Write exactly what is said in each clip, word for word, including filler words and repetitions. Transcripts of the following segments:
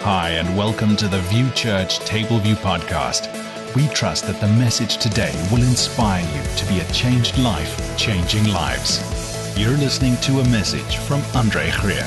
Hi, and welcome to the View Church Tableview podcast. We trust that the message today will inspire you to be a changed life, changing lives. You're listening to a message from Andre Greer.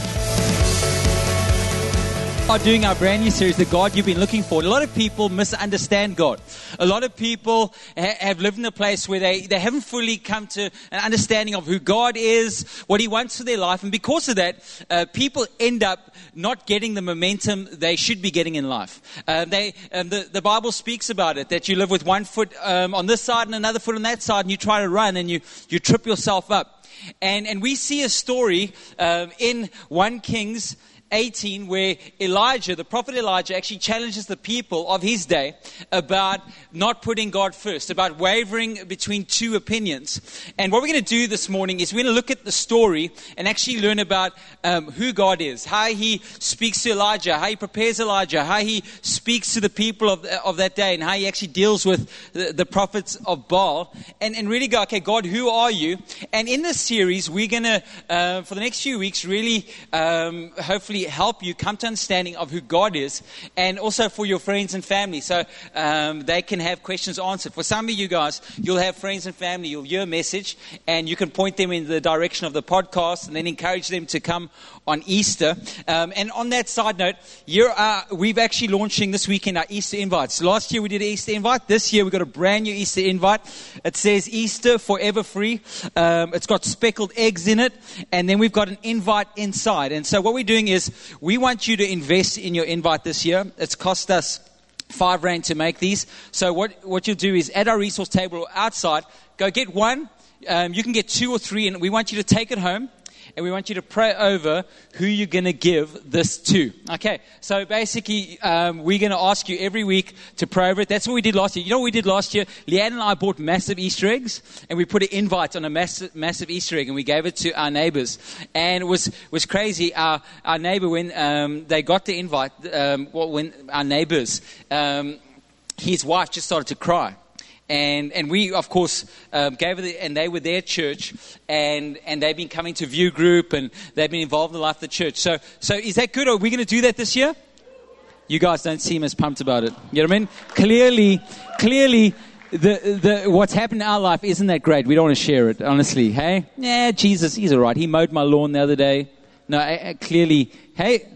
Are doing our brand new series, The God You've Been Looking For. A lot of people misunderstand God. A lot of people ha- have lived in a place where they, they haven't fully come to an understanding of who God is, what He wants for their life. And because of that, uh, people end up not getting the momentum they should be getting in life. Uh, they, um, the, the Bible speaks about it, that you live with one foot um, on this side and another foot on that side, and you try to run and you, you trip yourself up. And, and we see a story um, in First Kings eighteen, where Elijah, the prophet Elijah, actually challenges the people of his day about not putting God first, about wavering between two opinions. And what we're going to do this morning is we're going to look at the story and actually learn about um, who God is, how He speaks to Elijah, how He prepares Elijah, how He speaks to the people of, of that day, and how He actually deals with the, the prophets of Baal, and, and really go, okay, God, who are you? And in this series, we're going to, uh, for the next few weeks, really, um, hopefully, help you come to understanding of who God is, and also for your friends and family, so um, they can have questions answered. For some of you guys, you'll have friends and family, you'll hear a message, and you can point them in the direction of the podcast, and then encourage them to come on Easter. Um, and on that side note, here are, we've actually launching this weekend our Easter invites. Last year we did an Easter invite. This year we've got a brand new Easter invite. It says Easter Forever Free. Um, it's got speckled eggs in it, and then we've got an invite inside. And so what we're doing is we want you to invest in your invite this year. It's cost us five rand to make these. So what, what you'll do is at our resource table or outside, go get one. Um, you can get two or three, and we want you to take it home. And we want you to pray over who you're going to give this to. Okay, so basically, um, we're going to ask you every week to pray over it. That's what we did last year. You know what we did last year? Leanne and I bought massive Easter eggs, and we put an invite on a massive, massive Easter egg, and we gave it to our neighbors. And it was was crazy. Our our neighbor, when um, they got the invite, um, well, when our neighbors, um, his wife just started to cry. And and we, of course, um, gave it, and they were their church, and, and they've been coming to View Group, and they've been involved in the life of the church. So so is that good? Are we going to do that this year? You guys don't seem as pumped about it. You know what I mean? Clearly, clearly, the the what's happened in our life isn't that great. We don't want to share it, honestly. Hey, yeah, Jesus, He's all right. He mowed my lawn the other day. No, I, I, clearly, hey,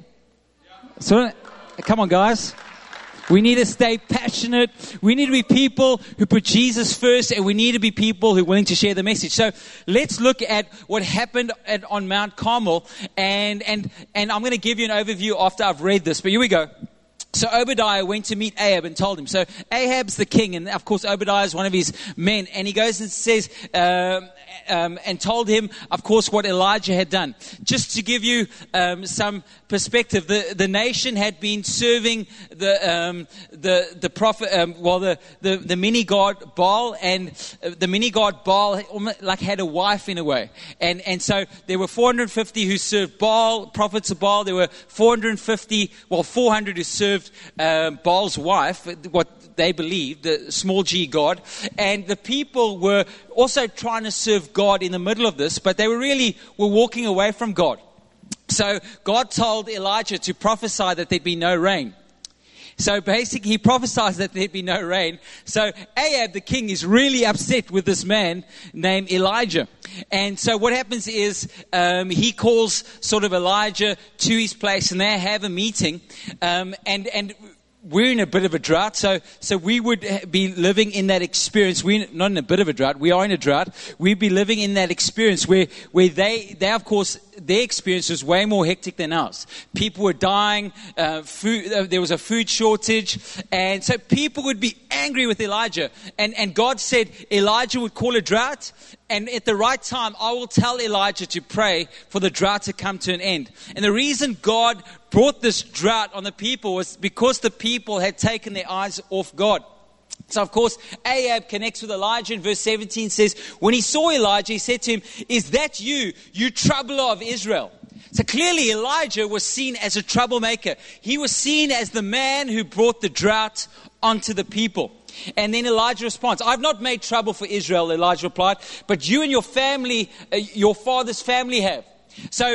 so come on, guys. We need to stay passionate. We need to be people who put Jesus first, and we need to be people who are willing to share the message. So let's look at what happened at, on Mount Carmel, and, and, and I'm going to give you an overview after I've read this, but here we go. So Obadiah went to meet Ahab and told him. So Ahab's the king, and of course Obadiah is one of his men. And he goes and says, um, um, and told him, of course, what Elijah had done. Just to give you um, some perspective, the, the nation had been serving the um, the the prophet, um, well, the, the the mini god Baal, and the mini god Baal almost like had a wife in a way. And and so there were four hundred fifty who served Baal, prophets of Baal. There were four hundred fifty, well, four hundred who served Uh, Baal's wife, what they believed, the small g God, and the people were also trying to serve God in the middle of this, but they were really were walking away from God. So God told Elijah to prophesy that there'd be no rain. So basically, he prophesies that there'd be no rain. So Ahab, the king, is really upset with this man named Elijah. And so what happens is um, he calls sort of Elijah to his place, and they have a meeting. Um, and and we're in a bit of a drought, so so we would be living in that experience. We're not in a bit of a drought. We are in a drought. We'd be living in that experience where where they they of course. Their experience was way more hectic than ours. People were dying, uh, food, uh, there was a food shortage, and so people would be angry with Elijah. And, and God said Elijah would call a drought, and at the right time, I will tell Elijah to pray for the drought to come to an end. And the reason God brought this drought on the people was because the people had taken their eyes off God. So, of course, Ahab connects with Elijah, and verse seventeen says, when he saw Elijah, he said to him, is that you, you troubler of Israel? So clearly Elijah was seen as a troublemaker. He was seen as the man who brought the drought onto the people. And then Elijah responds, I've not made trouble for Israel, Elijah replied, but you and your family, uh, your father's family have. So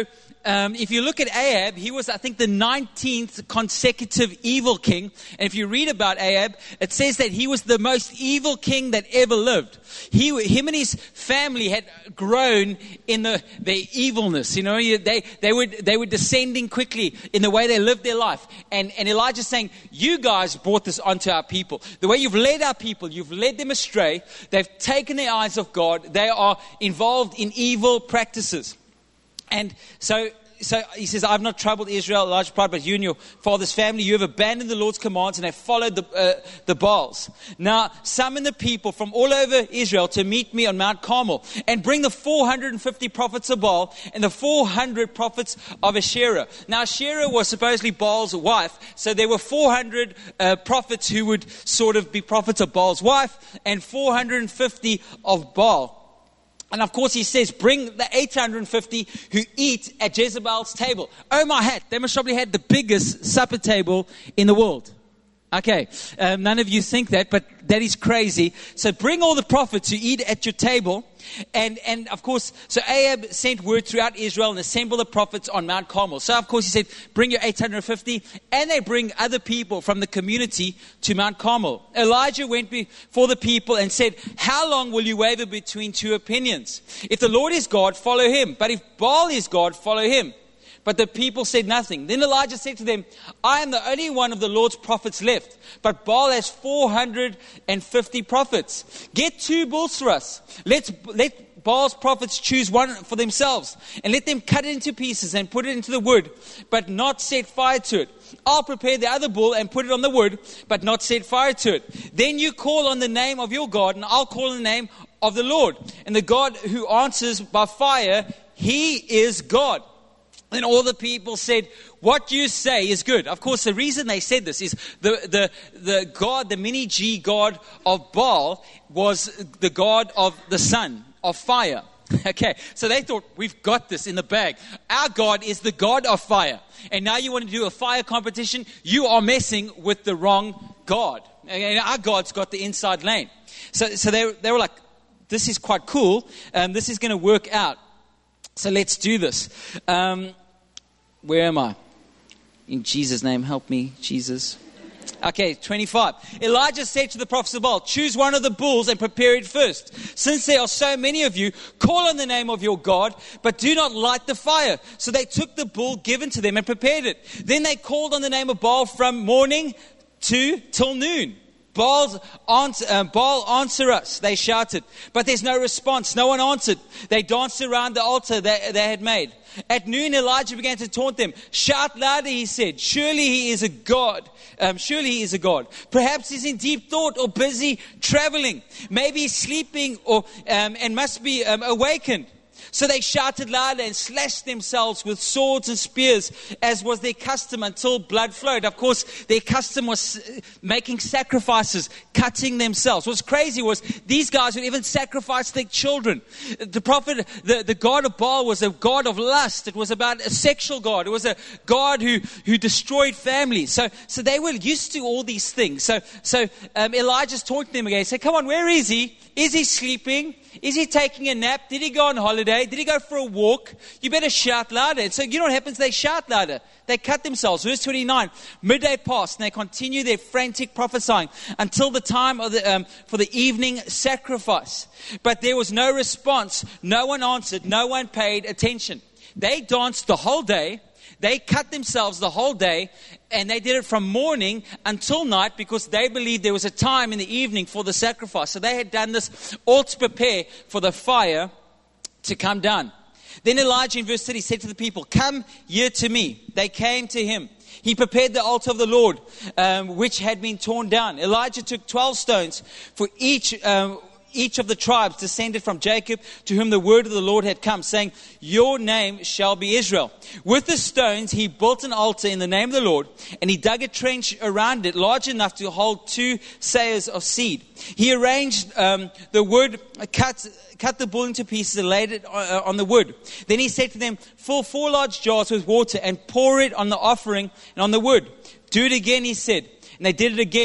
um, if you look at Ahab, he was, I think, the nineteenth consecutive evil king. And if you read about Ahab, it says that he was the most evil king that ever lived. He, him and his family had grown in the their evilness. You know, they they would they were descending quickly in the way they lived their life. And and Elijah's saying, "You guys brought this onto our people. The way you've led our people, you've led them astray. They've taken their eyes off God. They are involved in evil practices." And so. So he says, "I've not troubled Israel, Elijah pride, but you and your father's family. You have abandoned the Lord's commands and have followed the, uh, the Baals. Now summon the people from all over Israel to meet me on Mount Carmel, and bring the four hundred fifty prophets of Baal and the four hundred prophets of Asherah." Now Asherah was supposedly Baal's wife. So there were four hundred uh, prophets who would sort of be prophets of Baal's wife, and four hundred fifty of Baal. And of course he says, bring the eight hundred fifty who eat at Jezebel's table. Oh my hat, they must probably had the biggest supper table in the world. Okay, um, none of you think that, but that is crazy. So bring all the prophets who eat at your table. And, and of course, so Ahab sent word throughout Israel and assembled the prophets on Mount Carmel. So of course he said, bring your eight hundred fifty, and they bring other people from the community to Mount Carmel. Elijah went before the people and said, "How long will you waver between two opinions? If the Lord is God, follow him. But if Baal is God, follow him." But the people said nothing. Then Elijah said to them, "I am the only one of the Lord's prophets left, but Baal has four hundred fifty prophets. Get two bulls for us. Let's, let Baal's prophets choose one for themselves, and let them cut it into pieces and put it into the wood, but not set fire to it. I'll prepare the other bull and put it on the wood, but not set fire to it. Then you call on the name of your God, and I'll call on the name of the Lord. And the God who answers by fire, he is God." Then all the people said, "What you say is good." Of course, the reason they said this is the, the, the God, the mini G God of Baal was the God of the sun, of fire. Okay, so they thought, we've got this in the bag. Our God is the God of fire. And now you want to do a fire competition? You are messing with the wrong God. And our God's got the inside lane. So, so they, they were like, this is quite cool. Um, this is going to work out. So let's do this. Um, where am I? In Jesus' name, help me, Jesus. Okay, twenty-five. Elijah said to the prophets of Baal, "Choose one of the bulls and prepare it first. Since there are so many of you, call on the name of your God, but do not light the fire." So they took the bull given to them and prepared it. Then they called on the name of Baal from morning to till noon. Baal's answer, uh, Baal, answer us, they shouted. But there's no response. No one answered. They danced around the altar they, they had made. At noon, Elijah began to taunt them. "Shout louder," he said. "Surely he is a God. Um, surely he is a God. Perhaps he's in deep thought or busy traveling. Maybe he's sleeping or um, and must be um, awakened." So they shouted louder and slashed themselves with swords and spears, as was their custom, until blood flowed. Of course, their custom was making sacrifices, cutting themselves. What's crazy was these guys would even sacrifice their children. The prophet, the, the God of Baal was a God of lust. It was about a sexual God. It was a God who, who destroyed families. So, so they were used to all these things. So, so um, Elijah's talking to them again. He said, "Come on, where is he? Is he sleeping? Is he taking a nap? Did he go on holiday? Did he go for a walk? You better shout louder." And so you know what happens? They shout louder. They cut themselves. Verse twenty-nine. Midday passed, and they continue their frantic prophesying until the time of the, um, for the evening sacrifice. But there was no response. No one answered. No one paid attention. They danced the whole day. They cut themselves the whole day, and they did it from morning until night because they believed there was a time in the evening for the sacrifice. So they had done this all to prepare for the fire to come down. Then Elijah in verse thirty said to the people, "Come here to me." They came to him. He prepared the altar of the Lord, um, which had been torn down. Elijah took twelve stones for each um, each of the tribes descended from Jacob, to whom the word of the Lord had come, saying, "Your name shall be Israel." With the stones, he built an altar in the name of the Lord, and he dug a trench around it large enough to hold two sayers of seed. He arranged um, the wood, cut, cut the bull into pieces and laid it uh, on the wood. Then he said to them, "Fill four large jars with water and pour it on the offering and on the wood." "Do it again," he said. And they did it again.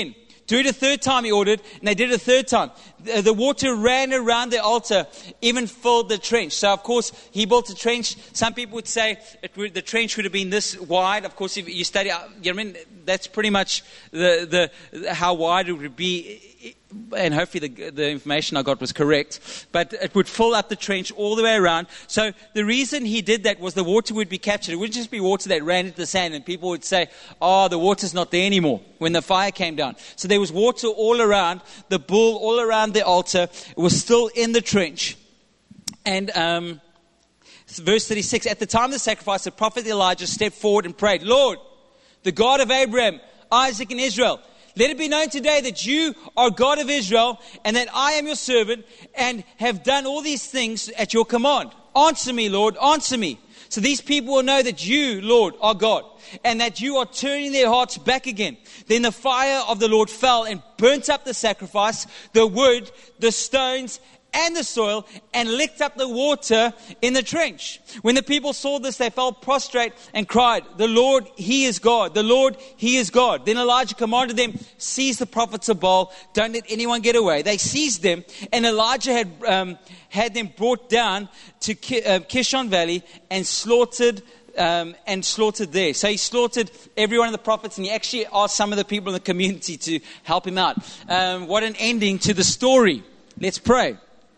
Do it a third time, he ordered, and they did it a third time. The, the water ran around the altar, even filled the trench. So, of course, he built a trench. Some people would say it would, the trench would have been this wide. Of course, if you study, you know, I mean, that's pretty much the, the how wide it would be. And hopefully the, the information I got was correct. But it would fill up the trench all the way around. So the reason he did that was the water would be captured. It wouldn't just be water that ran into the sand. And people would say, oh, the water's not there anymore when the fire came down. So there was water all around, the bull all around the altar. It was still in the trench. And um, verse thirty-six, at the time of the sacrifice, the prophet Elijah stepped forward and prayed, Lord, the God of Abraham, Isaac, and Israel, let it be known today that you are God of Israel and that I am your servant and have done all these things at your command. Answer me, Lord, answer me. So these people will know that you, Lord, are God and that you are turning their hearts back again. Then the fire of the Lord fell and burnt up the sacrifice, the wood, the stones, and the soil, and licked up the water in the trench. When the people saw this, they fell prostrate and cried, the Lord, He is God. The Lord, He is God. Then Elijah commanded them, seize the prophets of Baal. Don't let anyone get away. They seized them, and Elijah had um, had them brought down to Ki- uh, Kishon Valley and slaughtered Um, and slaughtered there. So he slaughtered every one of the prophets, and he actually asked some of the people in the community to help him out. Um, what an ending to the story. Let's pray.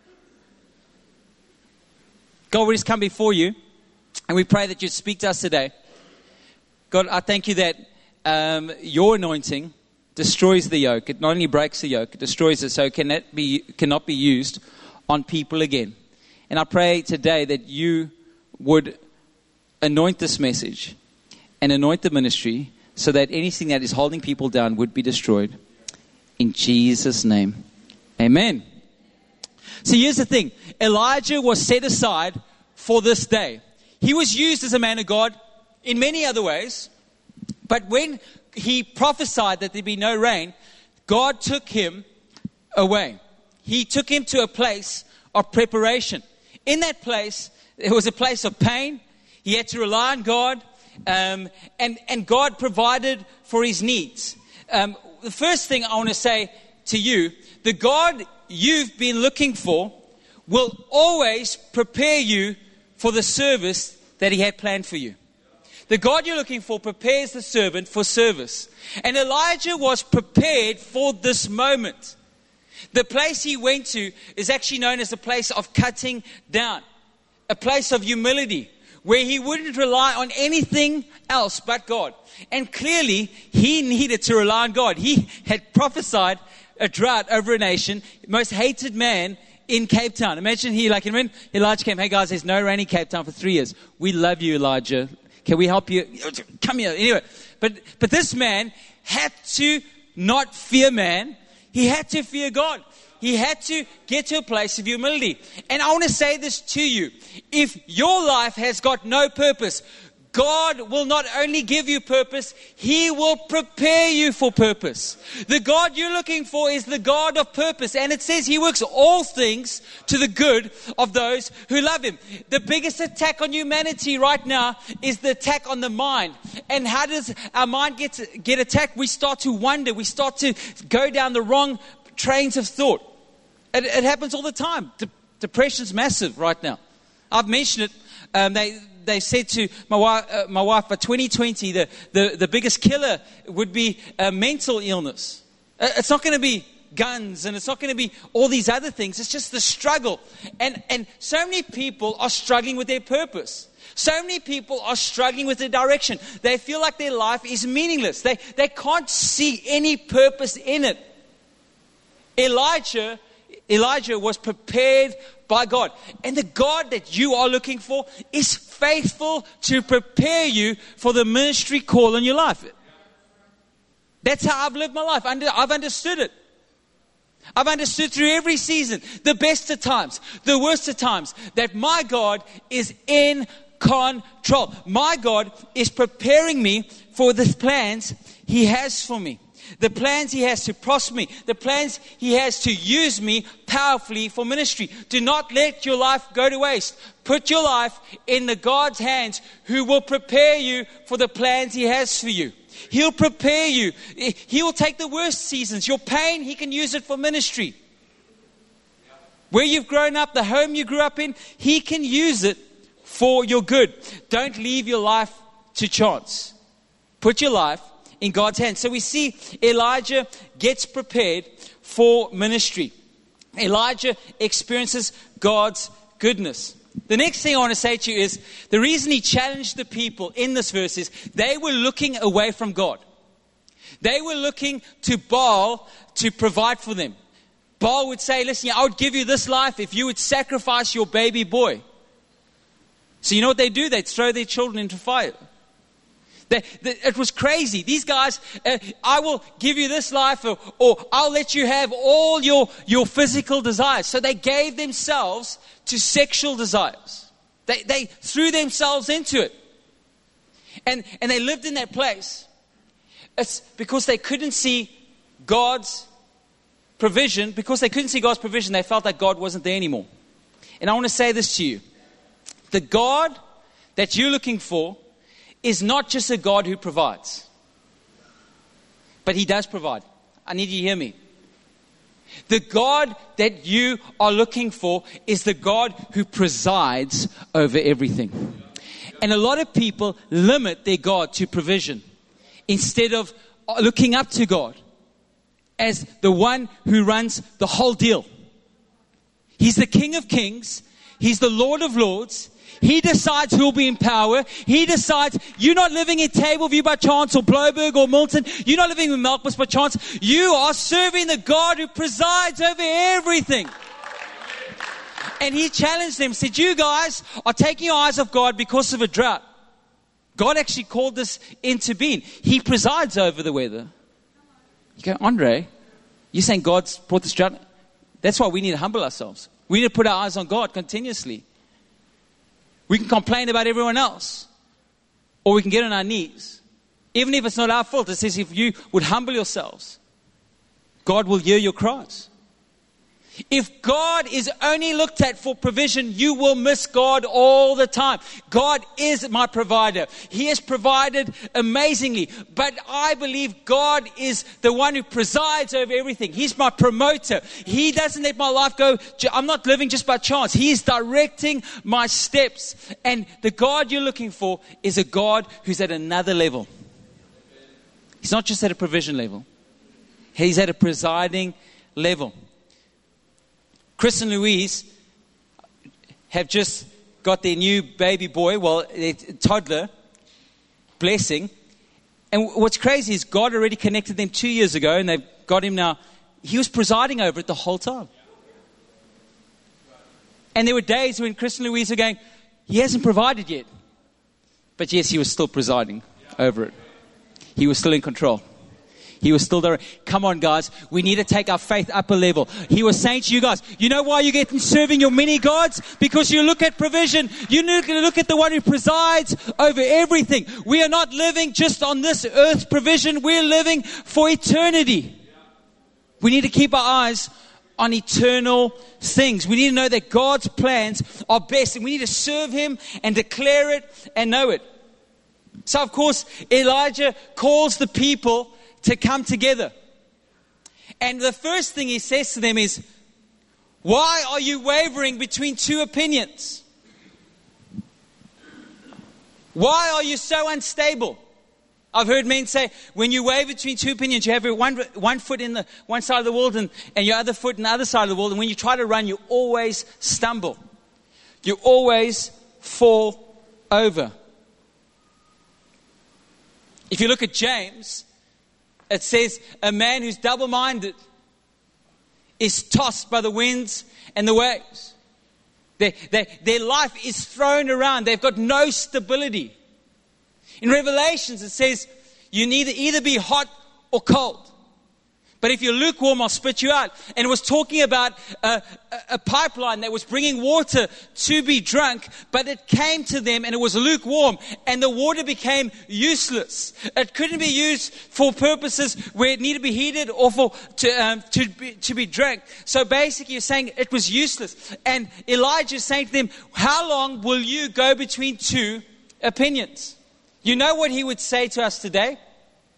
God, we just come before you, and we pray that you'd speak to us today. God, I thank you that um, your anointing destroys the yoke. It not only breaks the yoke, it destroys it, so it cannot be, cannot be used on people again. And I pray today that you would anoint this message and anoint the ministry so that anything that is holding people down would be destroyed. In Jesus' name, amen. So here's the thing. Elijah was set aside for this day. He was used as a man of God in many other ways. But when he prophesied that there'd be no rain, God took him away. He took him to a place of preparation. In that place, it was a place of pain. He had to rely on God. Um, and, and God provided for his needs. Um, the first thing I want to say to you, the God you've been looking for will always prepare you for the service that he had planned for you. The God you're looking for prepares the servant for service. And Elijah was prepared for this moment. The place he went to is actually known as a place of cutting down, a place of humility, where he wouldn't rely on anything else but God. And clearly, he needed to rely on God. He had prophesied a drought over a nation, most hated man in Cape Town. Imagine he, like, when Elijah came, hey guys, there's no rain in Cape Town for three years. We love you, Elijah. Can we help you? Come here. Anyway, but, but this man had to not fear man. He had to fear God. He had to get to a place of humility. And I want to say this to you. If your life has got no purpose, God will not only give you purpose, He will prepare you for purpose. The God you're looking for is the God of purpose. And it says He works all things to the good of those who love Him. The biggest attack on humanity right now is the attack on the mind. And how does our mind get, get attacked? We start to wonder. We start to go down the wrong trains of thought. It, it happens all the time. De- depression's massive right now. I've mentioned it. Um, they they said to my wife, uh, my wife, by twenty twenty, the, the, the biggest killer would be uh, mental illness. Uh, it's not going to be guns, and it's not going to be all these other things. It's just the struggle. And and so many people are struggling with their purpose. So many people are struggling with their direction. They feel like their life is meaningless. They they can't see any purpose in it. Elijah Elijah was prepared by God. And the God that you are looking for is faithful to prepare you for the ministry call in your life. That's how I've lived my life. I've understood it. I've understood through every season, the best of times, the worst of times, that my God is in control. My God is preparing me for the plans He has for me. The plans He has to prosper me. The plans He has to use me powerfully for ministry. Do not let your life go to waste. Put your life in the God's hands who will prepare you for the plans He has for you. He'll prepare you. He will take the worst seasons. Your pain, He can use it for ministry. Where you've grown up, the home you grew up in, He can use it for your good. Don't leave your life to chance. Put your life in God's hands. So we see Elijah gets prepared for ministry. Elijah experiences God's goodness. The next thing I want to say to you is, the reason he challenged the people in this verse is they were looking away from God. They were looking to Baal to provide for them. Baal would say, listen, I would give you this life if you would sacrifice your baby boy. So you know what they do? They'd throw their children into fire. They, they, it was crazy. These guys, uh, I will give you this life, or, or I'll let you have all your, your physical desires. So they gave themselves to sexual desires. They, they threw themselves into it. And, and they lived in that place. It's because they couldn't see God's provision. Because they couldn't see God's provision, they felt like God wasn't there anymore. And I want to say this to you. The God that you're looking for is not just a God who provides. But He does provide. I need you to hear me. The God that you are looking for is the God who presides over everything. And a lot of people limit their God to provision instead of looking up to God as the one who runs the whole deal. He's the King of Kings. He's the Lord of Lords. He decides who will be in power. He decides you're not living in Tableview by chance, or Bloberg or Milton. You're not living in Melkbos by chance. You are serving the God who presides over everything. And He challenged them, said, you guys are taking your eyes off God because of a drought. God actually called this into being. He presides over the weather. You go, Andre, you're saying God's brought this drought? That's why we need to humble ourselves. We need to put our eyes on God continuously. We can complain about everyone else, or we can get on our knees. Even if it's not our fault, it says if you would humble yourselves, God will hear your cries. If God is only looked at for provision, you will miss God all the time. God is my provider. He has provided amazingly. But I believe God is the one who presides over everything. He's my promoter. He doesn't let my life go. I'm not living just by chance. He is directing my steps. And the God you're looking for is a God who's at another level. He's not just at a provision level. He's at a presiding level. Chris and Louise have just got their new baby boy, well, their toddler, blessing. And what's crazy is God already connected them two years ago, and they've got him now. He was presiding over it the whole time. And there were days when Chris and Louise were going, He hasn't provided yet. But yes, He was still presiding over it. He was still in control. He was still there. Come on, guys. We need to take our faith up a level. He was saying to you guys, you know why you're getting serving your mini gods? Because you look at provision. You need to look at the one who presides over everything. We are not living just on this earth provision. We're living for eternity. We need to keep our eyes on eternal things. We need to know that God's plans are best, and we need to serve Him and declare it and know it. So, of course, Elijah calls the people to come together. And the first thing he says to them is, why are you wavering between two opinions? Why are you so unstable? I've heard men say, when you waver between two opinions, you have your one, one foot in the one side of the world and, and your other foot in the other side of the world. And when you try to run, you always stumble. You always fall over. If you look at James, it says, a man who's double-minded is tossed by the winds and the waves. Their, their, their life is thrown around. They've got no stability. In Revelations, it says, you need to either be hot or cold. But if you're lukewarm, I'll spit you out. And it was talking about a, a, a pipeline that was bringing water to be drunk, but it came to them and it was lukewarm, and the water became useless. It couldn't be used for purposes where it needed to be heated or for to um, to be, to be drank. So basically, you're saying it was useless. And Elijah is saying to them, "How long will you go between two opinions?" You know what he would say to us today?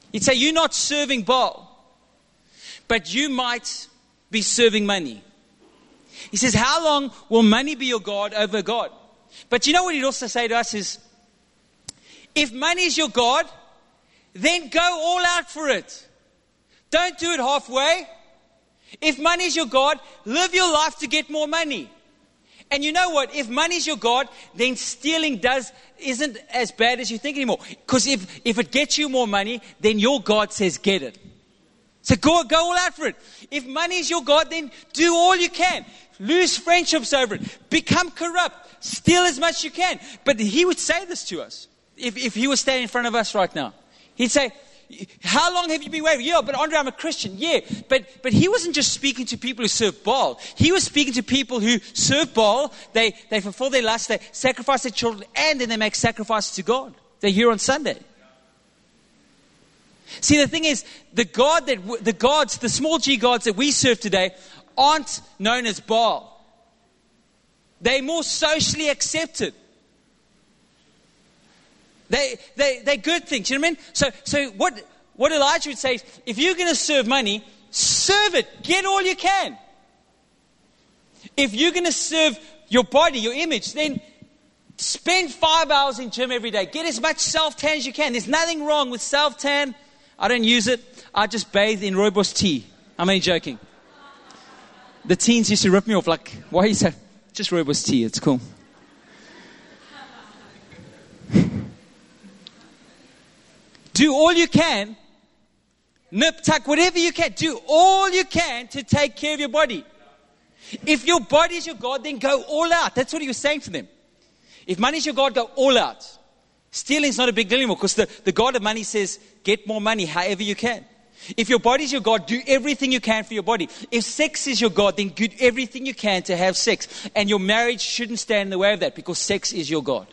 He'd say, you're not serving Baal, but you might be serving money. He says, how long will money be your God over God? But you know what he'd also say to us is, if money is your God, then go all out for it. Don't do it halfway. If money is your God, live your life to get more money. And you know what? If money is your God, then stealing does isn't as bad as you think anymore. Because if, if it gets you more money, then your God says get it. So go, go all out for it. If money is your God, then do all you can. Lose friendships over it. Become corrupt. Steal as much as you can. But he would say this to us. If, if he was standing in front of us right now. He'd say, how long have you been wavering? Yeah, but Andre, I'm a Christian. Yeah, but but he wasn't just speaking to people who serve Baal. He was speaking to people who serve Baal. They they fulfill their lust. They sacrifice their children, and then they make sacrifices to God. They're here on Sunday. See, the thing is, the God that w- the gods, the small G gods that we serve today, aren't known as Baal. They're more socially accepted. They, they, they're good things, you know what I mean? So, so what, what Elijah would say is, if you're going to serve money, serve it. Get all you can. If you're going to serve your body, your image, then spend five hours in gym every day. Get as much self-tan as you can. There's nothing wrong with self-tan. I don't use it. I just bathe in rooibos tea. I'm only joking. The teens used to rip me off, like, why are you so? Just rooibos tea, it's cool. Do all you can, nip, tuck, whatever you can. Do all you can to take care of your body. If your body is your God, then go all out. That's what he was saying to them. If money is your God, go all out. Stealing is not a big deal anymore because the, the God of money says, get more money however you can. If your body is your God, do everything you can for your body. If sex is your God, then do everything you can to have sex. And your marriage shouldn't stand in the way of that because sex is your God.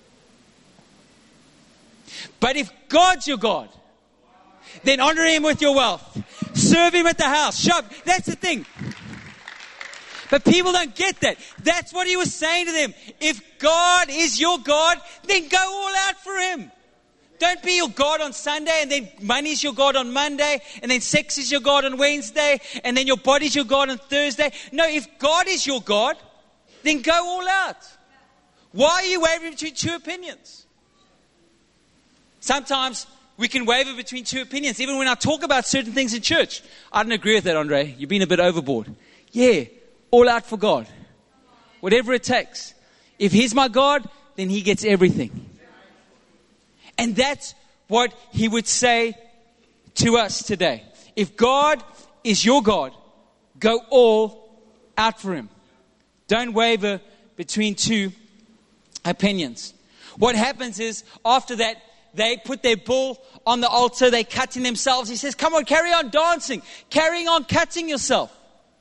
But if God's your God, then honor him with your wealth. Serve him at the house. Shop. That's the thing. But people don't get that. That's what he was saying to them. If God is your God, then go all out for him. Don't be your God on Sunday, and then money is your God on Monday, and then sex is your God on Wednesday, and then your body is your God on Thursday. No, if God is your God, then go all out. Why are you wavering between two opinions? Sometimes we can waver between two opinions. Even when I talk about certain things in church. I don't agree with that, Andre. You've been a bit overboard. Yeah, all out for God. Whatever it takes. If he's my God, then he gets everything. And that's what he would say to us today. If God is your God, go all out for him. Don't waver between two opinions. What happens is, after that, they put their bull on the altar. They're cutting themselves. He says, come on, carry on dancing. Carrying on cutting yourself.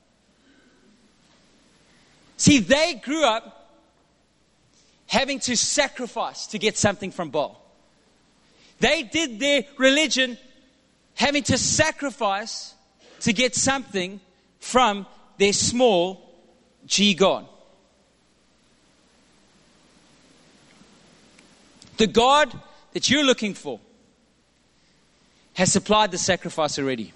See, they grew up having to sacrifice to get something from Baal. They did their religion having to sacrifice to get something from their small G God. The God that you're looking for has supplied the sacrifice already.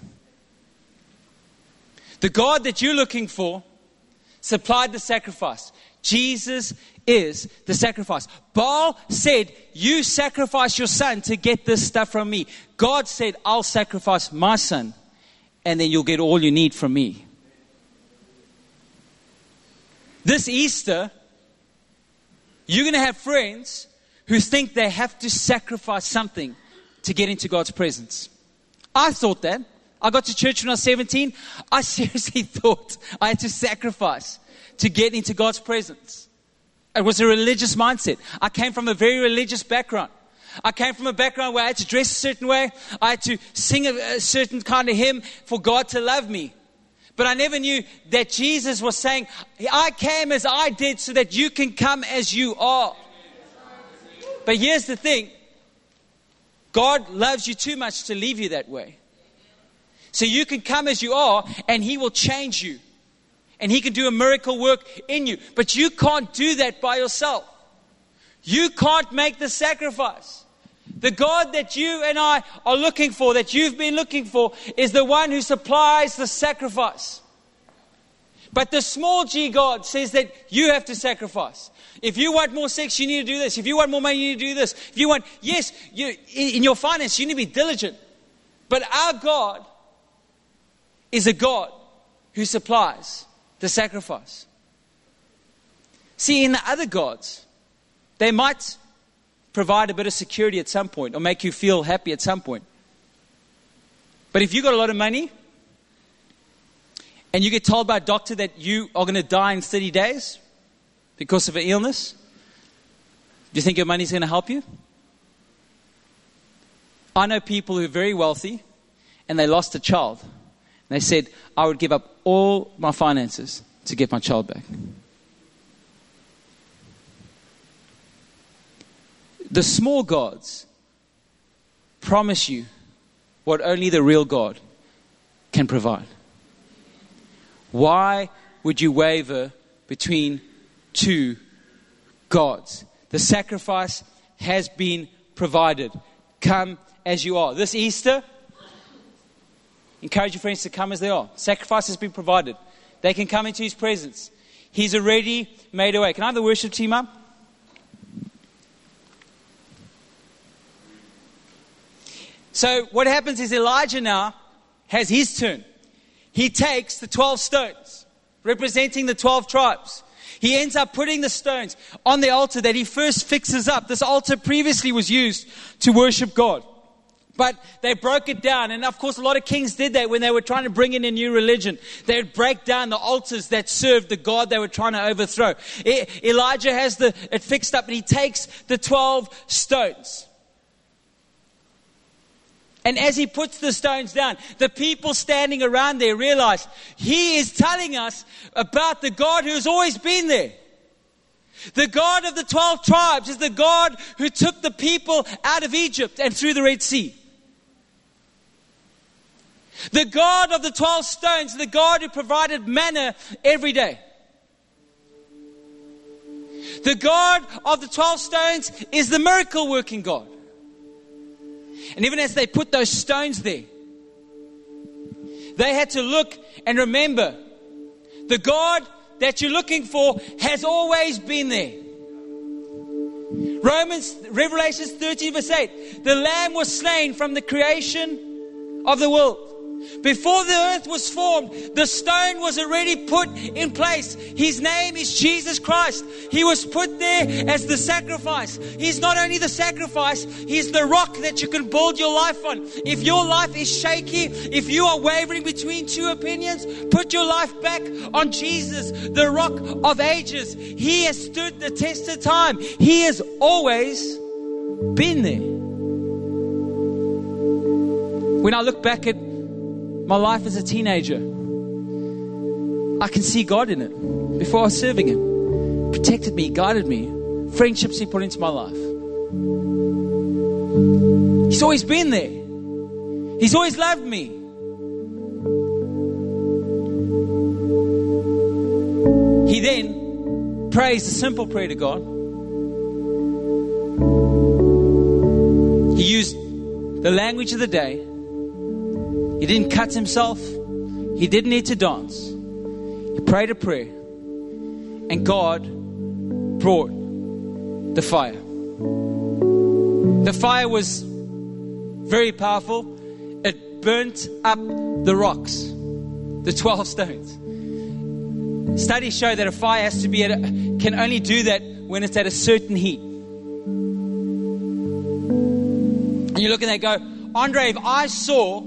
The God that you're looking for supplied the sacrifice. Jesus is the sacrifice. Baal said, you sacrifice your son to get this stuff from me. God said, I'll sacrifice my son and then you'll get all you need from me. This Easter, you're going to have friends who think they have to sacrifice something to get into God's presence. I thought that. I got to church when I was seventeen. I seriously thought I had to sacrifice to get into God's presence. It was a religious mindset. I came from a very religious background. I came from a background where I had to dress a certain way. I had to sing a, a certain kind of hymn for God to love me. But I never knew that Jesus was saying, I came as I did so that you can come as you are. But here's the thing. God loves you too much to leave you that way. So you can come as you are and he will change you. And he can do a miracle work in you. But you can't do that by yourself. You can't make the sacrifice. The God that you and I are looking for, that you've been looking for, is the one who supplies the sacrifice. But the small g God says that you have to sacrifice. If you want more sex, you need to do this. If you want more money, you need to do this. If you want, yes, you, in, in your finance, you need to be diligent. But our God is a God who supplies the sacrifice. See, in the other gods, they might provide a bit of security at some point or make you feel happy at some point. But if you got a lot of money and you get told by a doctor that you are going to die in thirty days because of an illness, do you think your money's going to help you? I know people who are very wealthy and they lost a child. And they said, I would give up all my finances to get my child back. The small gods promise you what only the real God can provide. Why would you waver between two gods? The sacrifice has been provided. Come as you are. This Easter, encourage your friends to come as they are. Sacrifice has been provided. They can come into His presence. He's already made a way. Can I have the worship team up? So what happens is Elijah now has his turn. He takes the twelve stones, representing the twelve tribes. He ends up putting the stones on the altar that he first fixes up. This altar previously was used to worship God. But they broke it down. And of course, a lot of kings did that when they were trying to bring in a new religion. They would break down the altars that served the God they were trying to overthrow. E- Elijah has the, it fixed up, and he takes the twelve stones. And as he puts the stones down, the people standing around there realize he is telling us about the God who's always been there. The God of the twelve tribes is the God who took the people out of Egypt and through the Red Sea. The God of the twelve stones is the God who provided manna every day. The God of the twelve stones is the miracle working God. And even as they put those stones there, they had to look and remember the God that you're looking for has always been there. Romans, Revelation thirteen verse eight, the Lamb was slain from the creation of the world. Before the earth was formed, the stone was already put in place. His name is Jesus Christ. He was put there as the sacrifice. He's not only the sacrifice, He's the rock that you can build your life on. If your life is shaky, if you are wavering between two opinions, put your life back on Jesus, the rock of ages. He has stood the test of time. He has always been there. When I look back at my life as a teenager, I can see God in it. Before I was serving Him, protected me, guided me, friendships He put into my life. He's always been there. He's always loved me. He then prays a simple prayer to God. He used the language of the day. He didn't cut himself. He didn't need to dance. He prayed a prayer. And God brought the fire. The fire was very powerful. It burnt up the rocks, the twelve stones. Studies show that a fire has to be at a, can only do that when it's at a certain heat. And you look at that and go, Andre, if I saw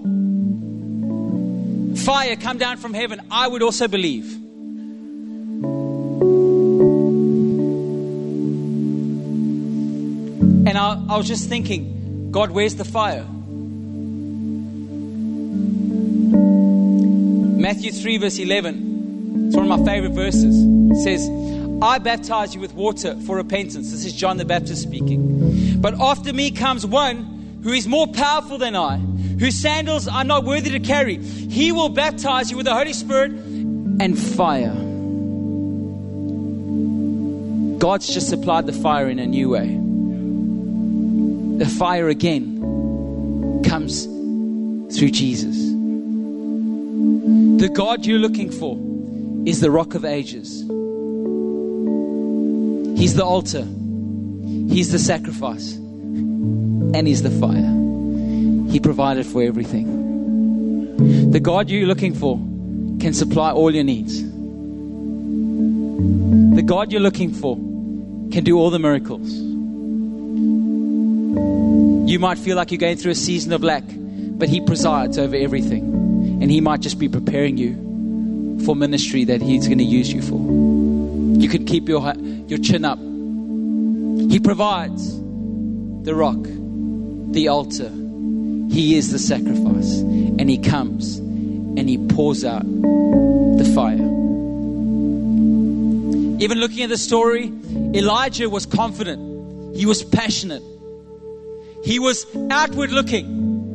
fire come down from heaven, I would also believe. And I, I was just thinking, God, where's the fire? Matthew three verse eleven, it's one of my favorite verses. It says, I baptize you with water for repentance. This is John the Baptist speaking. But after me comes one who is more powerful than I, whose sandals I'm not worthy to carry. He will baptize you with the Holy Spirit and fire. God's just supplied the fire in a new way. the fire again comes through Jesus. The God you're looking for is the Rock of Ages. He's the altar. He's the sacrifice. And He's the fire. He provided for everything. The God you're looking for can supply all your needs. The God you're looking for can do all the miracles. You might feel like you're going through a season of lack, but He presides over everything. And He might just be preparing you for ministry that He's going to use you for. You can keep your, your chin up. He provides the rock, the altar. He is the sacrifice. And He comes and He pours out the fire. Even looking at the story, Elijah was confident. He was passionate. He was outward looking.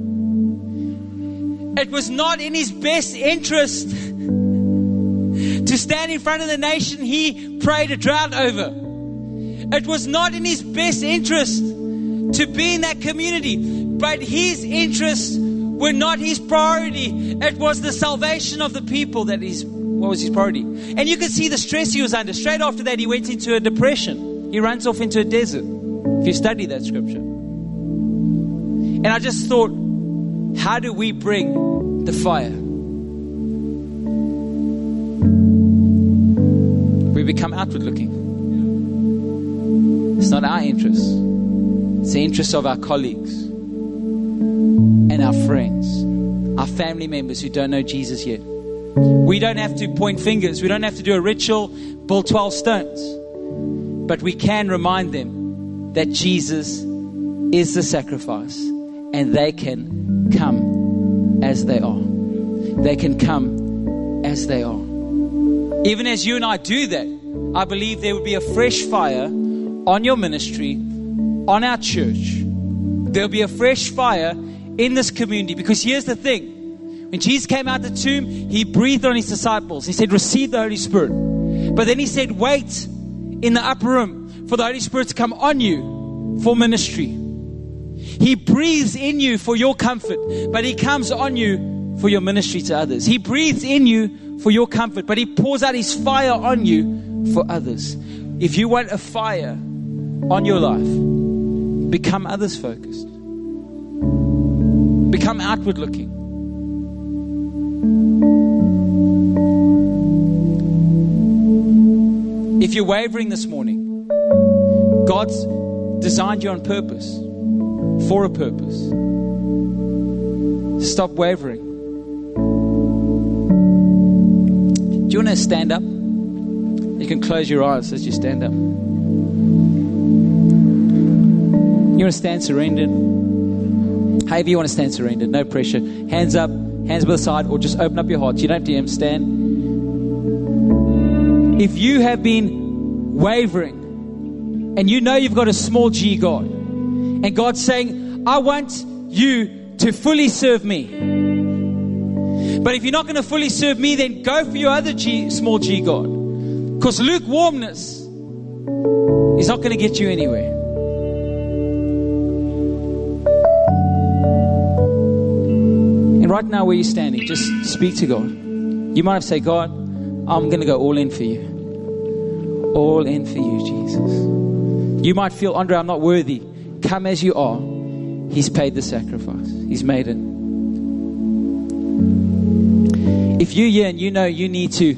It was not in his best interest to stand in front of the nation he prayed a drought over. It was not in his best interest to be in that community, but his interests were not his priority. It was the salvation of the people that is what was his priority. And you can see the stress he was under. Straight after that, he went into a depression. He runs off into a desert. If you study that scripture. And I just thought, how do we bring the fire? We become outward looking. It's not our interests. It's the interests of our colleagues and our friends, our family members who don't know Jesus yet. We don't have to point fingers. We don't have to do a ritual, build twelve stones. But we can remind them that Jesus is the sacrifice, and they can come as they are. They can come as they are. Even as you and I do that, I believe there will be a fresh fire on your ministry, on our church. There'll be a fresh fire in this community. Because here's the thing. When Jesus came out of the tomb, He breathed on His disciples. He said, receive the Holy Spirit. But then He said, wait in the upper room for the Holy Spirit to come on you for ministry. He breathes in you for your comfort, but He comes on you for your ministry to others. He breathes in you for your comfort, but He pours out His fire on you for others. If you want a fire on your life, become others focused. Become outward looking. If you're wavering this morning, God's designed you on purpose, for a purpose. Stop wavering. Do you want to stand up? You can close your eyes as you stand up. You want to stand surrendered? However you want to stand surrendered, no pressure. Hands up, hands by the side, or just open up your heart. You don't have to stand. If you have been wavering and you know you've got a small G God, and God's saying, I want you to fully serve me. But if you're not going to fully serve me, then go for your other G, small G God. Because lukewarmness is not going to get you anywhere. And right now where you're standing, just speak to God. You might have to say, God, I'm going to go all in for you. All in for you, Jesus. You might feel, Andre, I'm not worthy. Come as you are. He's paid the sacrifice. He's made it. If you're here and you know you need to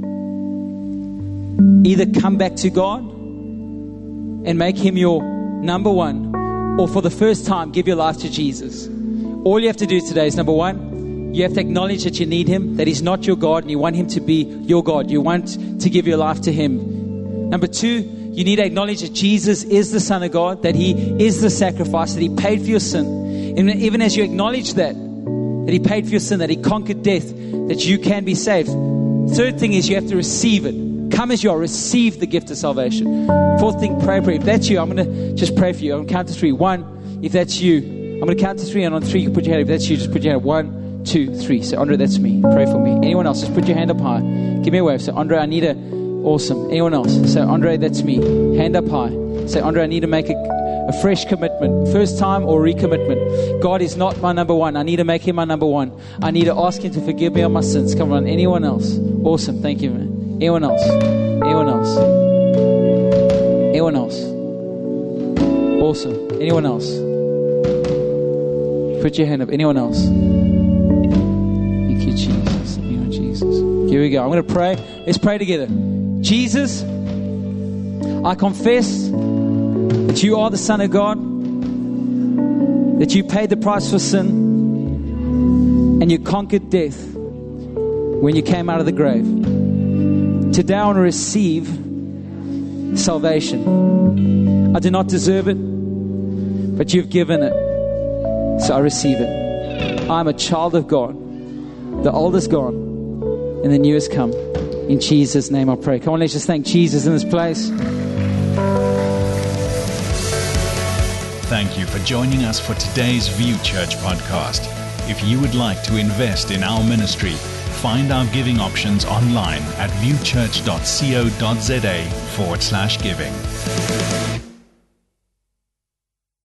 either come back to God and make Him your number one, or for the first time, give your life to Jesus. All you have to do today is, number one, you have to acknowledge that you need Him, that He's not your God, and you want Him to be your God. You want to give your life to Him. Number two, you need to acknowledge that Jesus is the Son of God, that He is the sacrifice, that He paid for your sin. And even as you acknowledge that, that He paid for your sin, that He conquered death, that you can be saved. Third thing is you have to receive it. Come as you are, receive the gift of salvation. Fourth thing, pray, pray. If that's you, I'm going to just pray for you. I'm going to count to three. One, if that's you, I'm going to count to three, and on three, you can put your hand. If that's you, just put your hand up. One, two, three. Say, Andre, that's me. Pray for me. Anyone else, just put your hand up high. Give me a wave. Say, Andre, I need a... Awesome. Anyone else? Say, Andre, that's me. Hand up high. Say, Andre, I need to make a, a fresh commitment, first time or recommitment. God is not my number one. I need to make him my number one. I need to ask him to forgive me of my sins. Come on, anyone else? Awesome, thank you, man. Anyone else? Anyone else? Anyone else? Awesome. Anyone else? Put your hand up. Anyone else? Thank you, Jesus. Thank you, Jesus. Here we go. I'm going to pray. Let's pray together. Jesus, I confess that you are the Son of God, that you paid the price for sin, and you conquered death when you came out of the grave. Today I want to receive salvation. I do not deserve it, but you've given it, so I receive it. I'm a child of God. The old is gone, and the new has come. In Jesus' name I pray. Come on, let's just thank Jesus in this place. Thank you for joining us for today's View Church podcast. If you would like to invest in our ministry, find our giving options online at viewchurch.co.za forward slash giving.